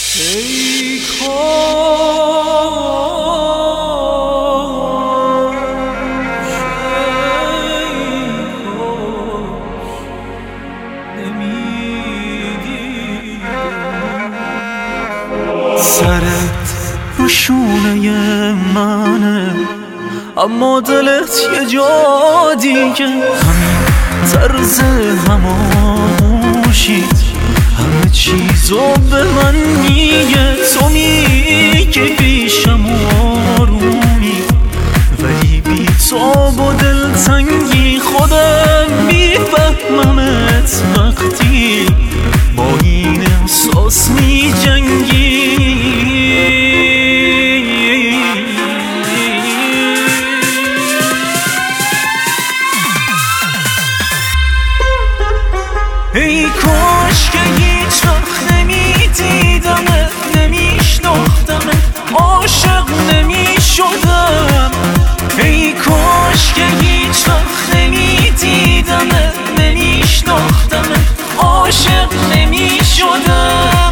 ای کاش سرت رو شونه منه، اما دلت یه جا دیگه. همین طرز هماغوشید همه چیزو به من میگه. تو میگی پیشم آرومی، ولی بی تاب و دلتنگی خودم میفهممت وقتی با این احساس میجنگی. ای کاش که هیچ وقت نمیدیدمت، نمیشناختمت، عاشق نمیشدم. ای کاش که هیچ وقت نمیدیدمت، نمیشناختمت، عاشق نمیشدم.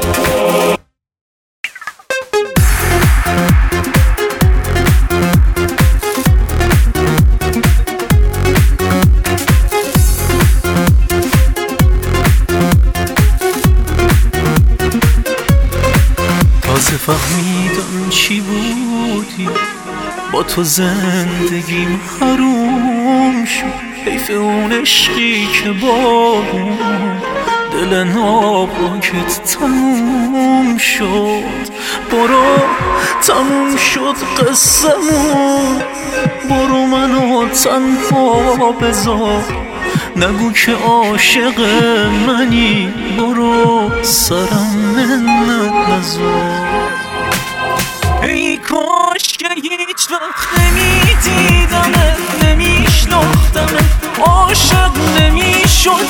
تازه فهمیدم چی بودی، با تو زندگیم حروم شد. حیف اون عشقی که با دل ناپاکت تموم شد. برو تموم شد قصه‌مون، برو منو تنها بذار، نگو که عاشق منی، برو سرم منت نذار. ای کاش که هیچ وقت نمیدیدمت، نمیشناختمت، عاشق نمیشدم.